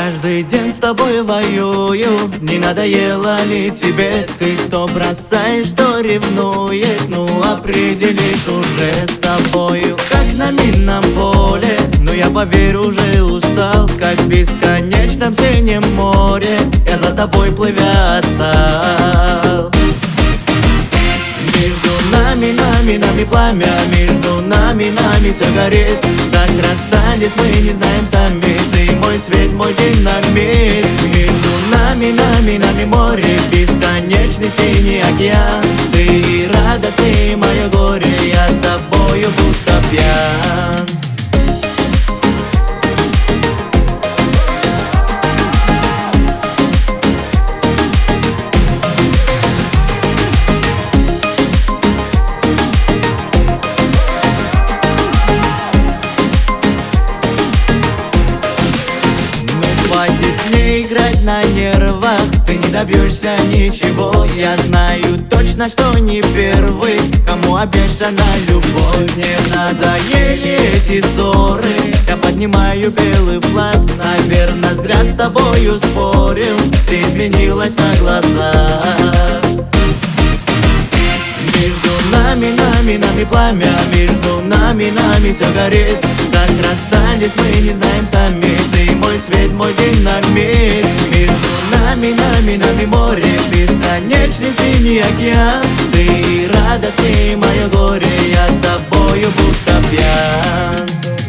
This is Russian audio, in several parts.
каждый день с тобой воюю. Не надоело ли тебе? Ты то бросаешь, то ревнуешь. Ну определись уже с тобою, как на минном поле. Но я, поверь, уже устал, как в бесконечном синем море. Я за тобой плывя отстал. Между нами пламя, между нами все горит. Так расстались мы, не знаем сами. Ты мой свет, мой динамит. Между нами море, бесконечный синий океан. Ты радость, ты мое горе, я тобою будто пьян. Хватит мне играть на нервах, ты не добьешься ничего. Я знаю точно, что не первый, кому обещана любовь. Мне надоели эти ссоры, я поднимаю белый флаг. Наверное, зря с тобою спорил, ты изменилась на глазах. Между нами пламя, между нами все горит. Так расстались мы, не знаем сами. Ты мой свет, мой динамит. Между нами море, бесконечный синий океан. Ты радость, ты мое горе, я тобою будто пьян.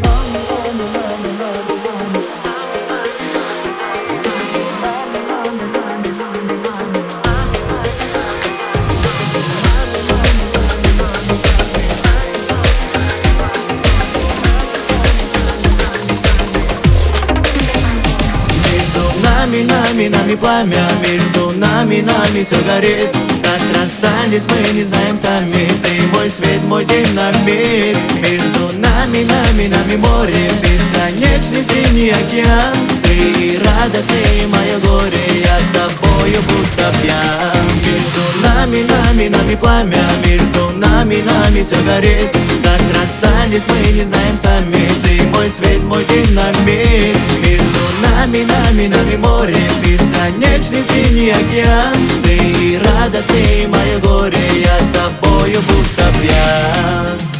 Нами пламя, между нами все горит. Так расстались мы, не знаем сами. Ты мой свет, мой динамит. Между нами море, бесконечный синий океан. Ты радость, ты мое горе, я тобою будто пьян. Между нами пламя, между нами все горит. Так расстались мы, не знаем сами. Ты мой свет, мой динамит. Между нами море, бесконечный синий океан. Ты радость, ты мое горе, я тобою будто пьян.